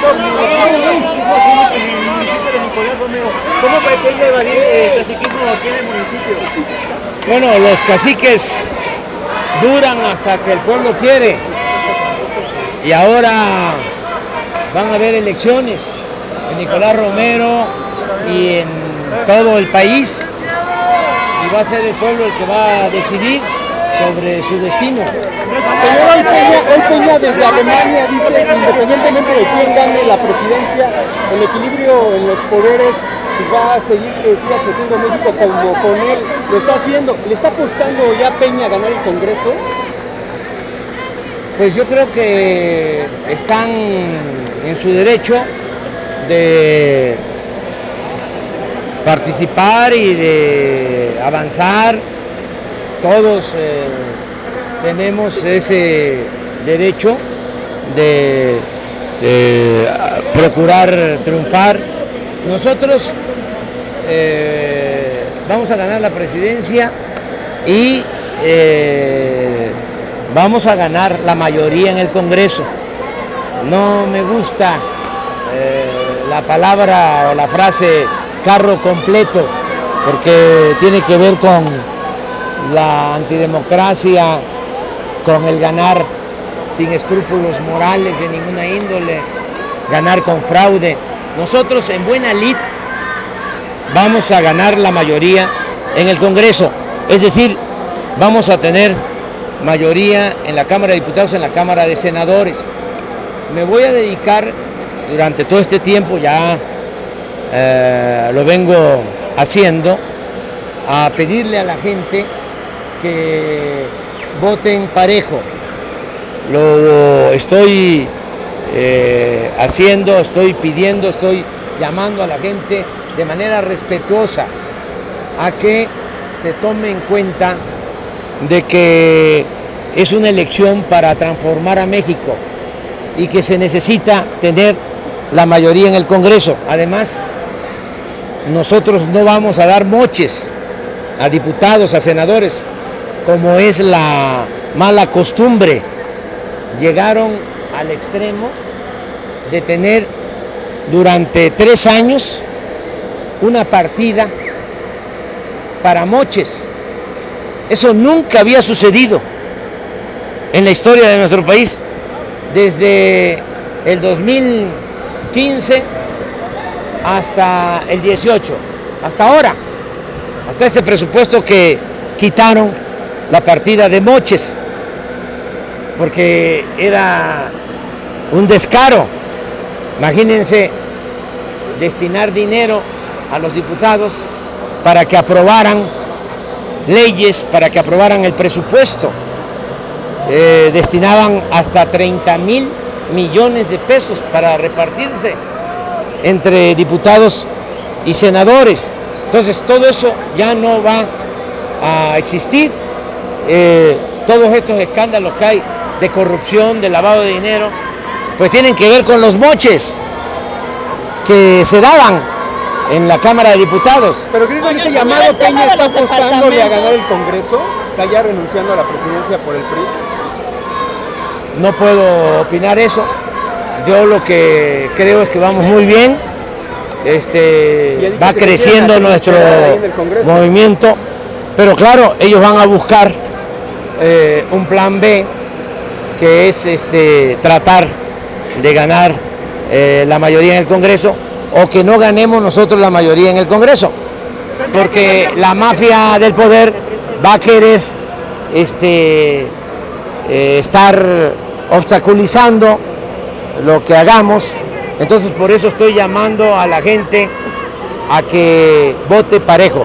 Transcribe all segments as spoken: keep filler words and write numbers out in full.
¿Cómo pretende evadir el caciquismo aquí en el municipio? Bueno, los caciques duran hasta que el pueblo quiere. Y ahora van a haber elecciones en Nicolás Romero y en todo el país. Y va a ser el pueblo el que va a decidir sobre su destino. Señor, hoy Peña, hoy Peña desde Alemania dice que independientemente de quién gane la presidencia, el equilibrio en los poderes pues va a seguir que siga creciendo México como con él lo está haciendo. ¿Le está apostando ya Peña a ganar el Congreso? Pues yo creo que están en su derecho de participar y de avanzar. Todos eh, tenemos ese derecho de, de procurar triunfar. Nosotros eh, vamos a ganar la presidencia y eh, vamos a ganar la mayoría en el Congreso. No me gusta eh, la palabra o la frase carro completo, porque tiene que ver con la antidemocracia, con el ganar sin escrúpulos morales de ninguna índole, ganar con fraude. Nosotros en buena lid vamos a ganar la mayoría en el Congreso, es decir, vamos a tener mayoría en la Cámara de Diputados, en la Cámara de Senadores. Me voy a dedicar durante todo este tiempo, ya eh, lo vengo haciendo, a pedirle a la gente que voten parejo. Lo estoy eh, haciendo, estoy pidiendo, estoy llamando a la gente de manera respetuosa a que se tome en cuenta de que es una elección para transformar a México y que se necesita tener la mayoría en el Congreso. Además, nosotros no vamos a dar moches a diputados, a senadores, como es la mala costumbre. Llegaron al extremo de tener durante tres años una partida para moches. Eso nunca había sucedido en la historia de nuestro país. Desde el dos mil quince hasta el dieciocho, hasta ahora, hasta este presupuesto que quitaron la partida de moches, porque era un descaro. Imagínense destinar dinero a los diputados para que aprobaran leyes, para que aprobaran el presupuesto. Eh, destinaban hasta treinta mil millones de pesos para repartirse entre diputados y senadores. Entonces todo eso ya no va a existir. Eh, todos estos escándalos que hay de corrupción, de lavado de dinero, pues tienen que ver con los moches que se daban en la Cámara de Diputados. Pero creo que este llamado Peña está apostándole a ganar el Congreso, está ya renunciando a la presidencia por el P R I. No puedo opinar eso. Yo lo que creo es que vamos muy bien. Este, va creciendo nuestro movimiento, pero claro, ellos van a buscar eh, un plan B, que es este, tratar de ganar eh, la mayoría en el Congreso, o que no ganemos nosotros la mayoría en el Congreso, porque la mafia del poder va a querer este, eh, estar obstaculizando lo que hagamos. Entonces por eso estoy llamando a la gente a que vote parejo.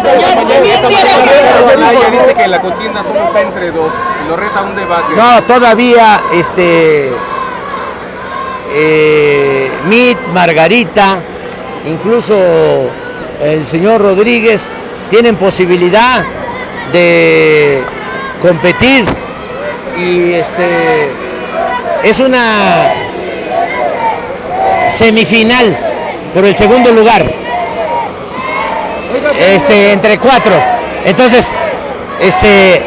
Anaya dice que la contienda solo está entre dos y lo reta a un debate. No, todavía este eh, Mit, Margarita, incluso el señor Rodríguez tienen posibilidad de competir, y este es una semifinal por el segundo lugar, este entre cuatro. Entonces este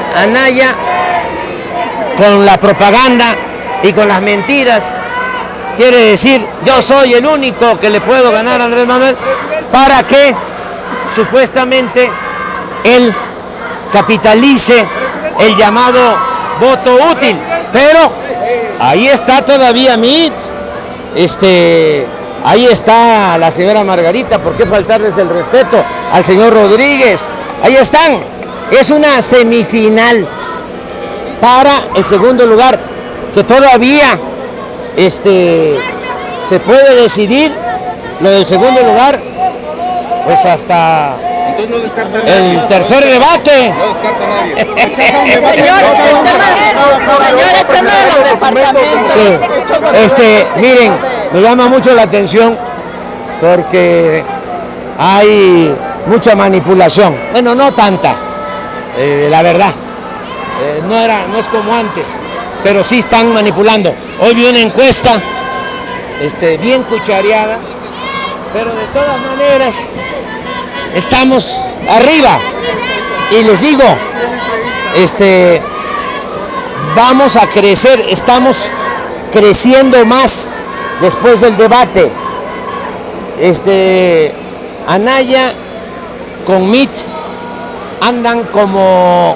Anaya, con la propaganda y con las mentiras quiere decir yo soy el único que le puedo ganar a Andrés Manuel, para que supuestamente él capitalice el llamado voto útil. Pero ahí está todavía Meade, este, ahí está la señora Margarita, ¿por qué faltarles el respeto al señor Rodríguez? Ahí están, es una semifinal para el segundo lugar, que todavía este, se puede decidir lo del segundo lugar, pues hasta Entonces no descarta el nadie. tercer debate. No descarta nadie. Señor, el tema, señor, el tema de los departamentos. Sí. Este, miren, me llama mucho la atención porque hay mucha manipulación. Bueno, no tanta, eh, la verdad. Eh, no era, no es como antes, pero sí están manipulando. Hoy vi una encuesta, este, bien cuchareada, pero de todas maneras estamos arriba. Y les digo, este, vamos a crecer, estamos creciendo más después del debate. Este, Anaya con Meade andan como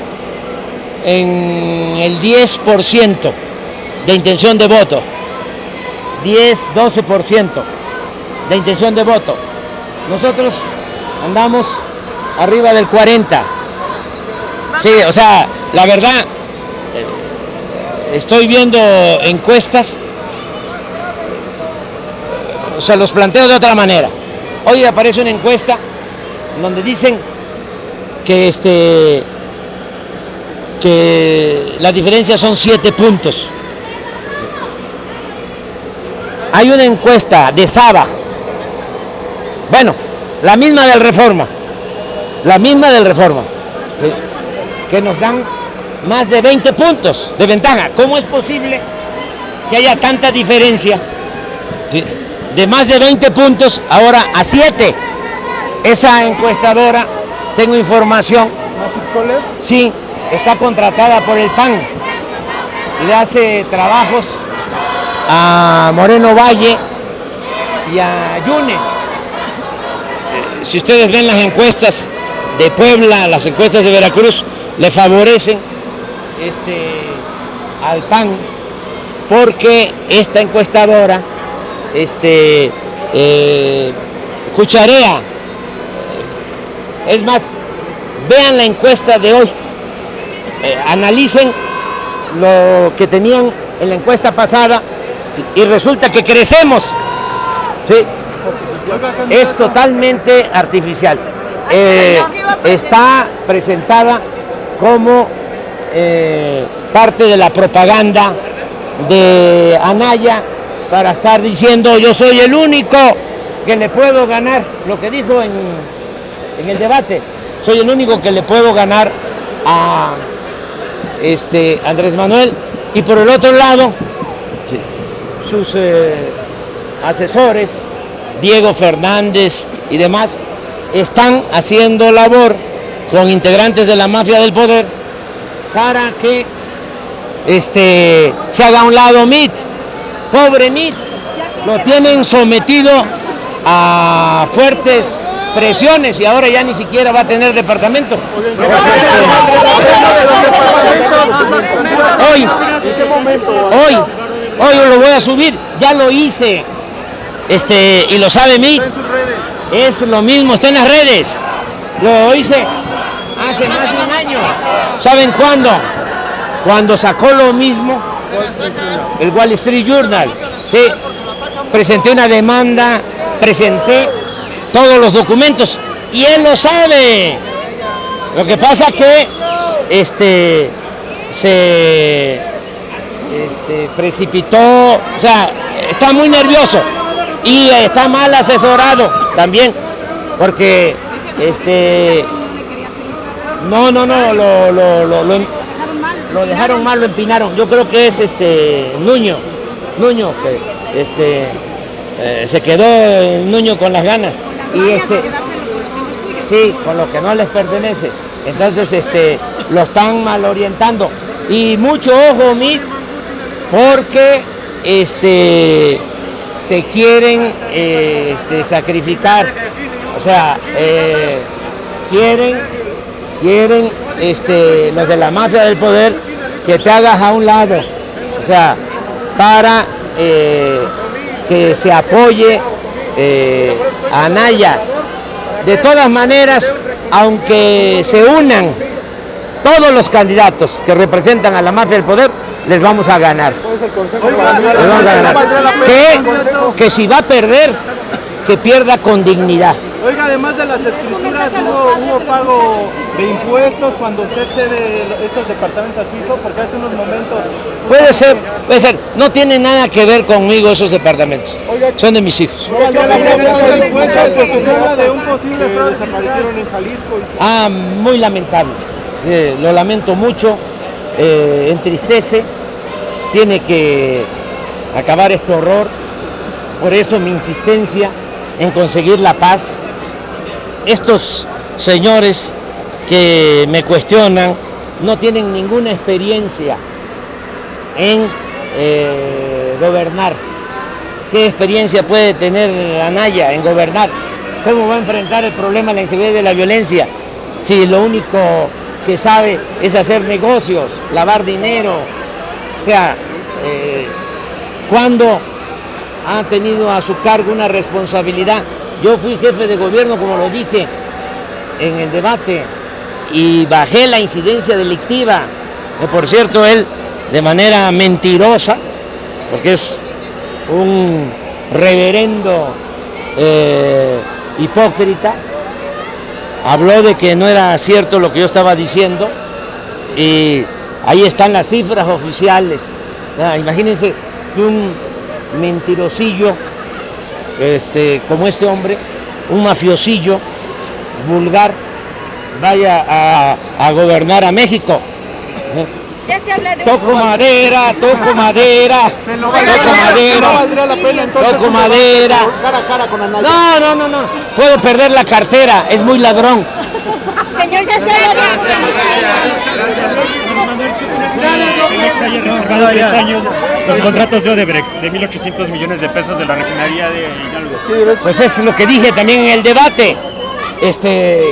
en el diez por ciento de intención de voto, diez, doce por ciento de intención de voto. Nosotros andamos arriba del cuarenta. Sí, o sea, la verdad, estoy viendo encuestas, o sea, los planteo de otra manera. Hoy aparece una encuesta donde dicen que este que la diferencia son siete puntos. Hay una encuesta de Saba, bueno, la misma del Reforma, la misma del Reforma, que, que nos dan más de veinte puntos de ventaja. ¿Cómo es posible que haya tanta diferencia de, de más de veinte puntos ahora a siete? Esa encuestadora, tengo información, sí, está contratada por el P A N, le hace trabajos a Moreno Valle y a Yunes. Eh, si ustedes ven las encuestas de Puebla, las encuestas de Veracruz, le favorecen este, al P A N, porque esta encuestadora este, eh, cucharea. Es más, vean la encuesta de hoy, eh, analicen lo que tenían en la encuesta pasada, ¿sí? Y resulta que crecemos, ¿sí? Es totalmente artificial. Eh, está presentada como eh, parte de la propaganda de Anaya para estar diciendo yo soy el único que le puedo ganar, lo que dijo en, en el debate, soy el único que le puedo ganar a este Andrés Manuel. Y por el otro lado, sí, sus eh, asesores, Diego Fernández y demás, están haciendo labor con integrantes de la mafia del poder para que este, se haga a un lado Meade. Pobre Meade, lo tienen sometido a fuertes presiones y ahora ya ni siquiera va a tener departamento. Hoy, hoy, hoy lo voy a subir, ya lo hice, este, y lo sabe Meade. Es lo mismo, está en las redes. Lo hice hace más de un año. ¿Saben cuándo? Cuando sacó lo mismo el Wall Street Journal. Sí, presenté una demanda, presenté todos los documentos y él lo sabe. Lo que pasa que este se este, precipitó, o sea, está muy nervioso y está mal asesorado también, porque este no, no, no, lo, lo, lo, lo, lo dejaron mal, lo empinaron. Yo creo que es este Nuño, Nuño, que este eh, se quedó el Nuño con las ganas y este sí, con lo que no les pertenece. Entonces este lo están mal orientando. Y mucho ojo, Meade, porque este te quieren eh, este, sacrificar, o sea, eh, quieren, quieren este, los de la mafia del poder que te hagas a un lado, o sea, para eh, que se apoye eh, a Anaya. De todas maneras, aunque se unan todos los candidatos que representan a la mafia del poder, les vamos a ganar. Les vamos a ganar. Que, que si va a perder, que pierda con dignidad. Oiga, además de las escrituras, hubo, hubo pago de impuestos cuando usted cede estos departamentos al piso, porque hace unos momentos... Puede ser, puede ser. No tiene nada que ver conmigo esos departamentos. Son de mis hijos. Se habla de un posible fraude que desaparecieron en Jalisco. Ah, muy lamentable. Eh, lo lamento mucho, eh, entristece. Tiene que acabar este horror. Por eso mi insistencia en conseguir la paz. Estos señores que me cuestionan no tienen ninguna experiencia en eh, gobernar. ¿Qué experiencia puede tener Anaya en gobernar? ¿Cómo va a enfrentar el problema de la inseguridad y de la violencia si lo único que sabe es hacer negocios, lavar dinero? O sea, eh, ¿cuándo ha tenido a su cargo una responsabilidad? Yo fui jefe de gobierno, como lo dije en el debate, y bajé la incidencia delictiva, que por cierto él de manera mentirosa, porque es un reverendo eh, hipócrita, habló de que no era cierto lo que yo estaba diciendo, y ahí están las cifras oficiales. Ah, imagínense que un mentirosillo este, como este hombre, un mafiosillo vulgar, vaya a, a gobernar a México. Ya se habla de toco madera, toco madera, toco madera, toco madera. No, no, no, no. Puedo perder la cartera, es muy ladrón. Señor, ya se habla de... Pemex haya reservado tres años los contratos de Odebrecht de mil ochocientos millones de pesos de la refinería de Hidalgo. Pues es lo que dije también en el debate. Este,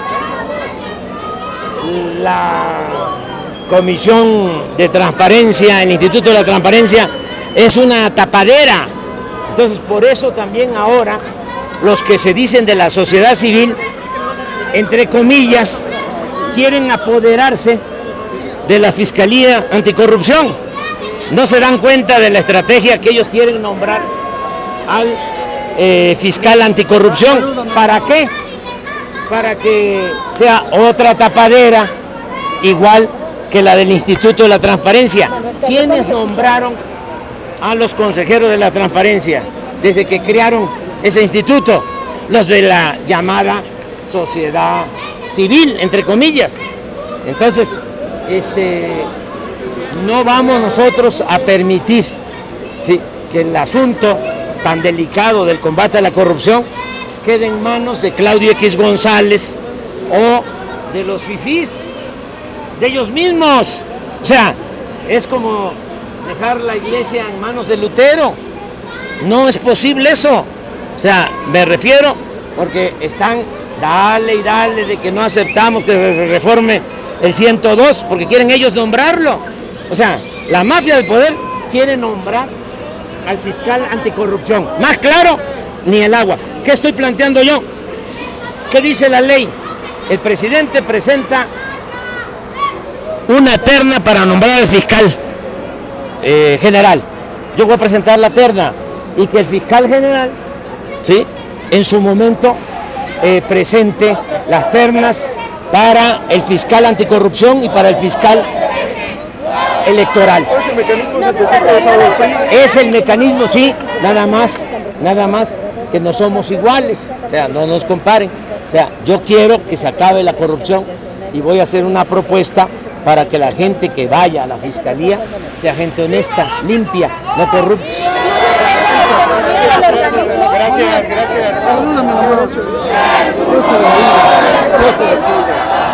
la Comisión de Transparencia, el Instituto de la Transparencia, es una tapadera. Entonces, por eso también ahora los que se dicen de la sociedad civil, entre comillas, quieren apoderarse de la Fiscalía Anticorrupción. No se dan cuenta de la estrategia que ellos quieren nombrar al eh, fiscal anticorrupción. ¿Para qué? Para que sea otra tapadera igual que la del Instituto de la Transparencia. ¿Quiénes nombraron a los consejeros de la transparencia desde que crearon ese instituto? Los de la llamada sociedad civil, entre comillas. Entonces, este, no vamos nosotros a permitir, ¿sí?, que el asunto tan delicado del combate a la corrupción quede en manos de Claudio X González o de los fifís, de ellos mismos. O sea, es como dejar la iglesia en manos de Lutero. No es posible eso. O sea, me refiero porque están dale y dale de que no aceptamos que se reforme el ciento dos porque quieren ellos nombrarlo. O sea, la mafia del poder quiere nombrar al fiscal anticorrupción. Más claro, ni el agua. ¿Qué estoy planteando yo? ¿Qué dice la ley? El presidente presenta una terna para nombrar al fiscal eh, general. Yo voy a presentar la terna y que el fiscal general, ¿sí?, en su momento eh, presente las ternas para el fiscal anticorrupción y para el fiscal electoral. ¿Es el mecanismo de P R I? Es el mecanismo, sí, nada más, nada más que no somos iguales, o sea, no nos comparen. O sea, yo quiero que se acabe la corrupción y voy a hacer una propuesta para que la gente que vaya a la fiscalía sea gente honesta, limpia, no corrupta. Gracias, gracias. Salúdame, mi derecho. Yo se lo digo. Yo se lo digo.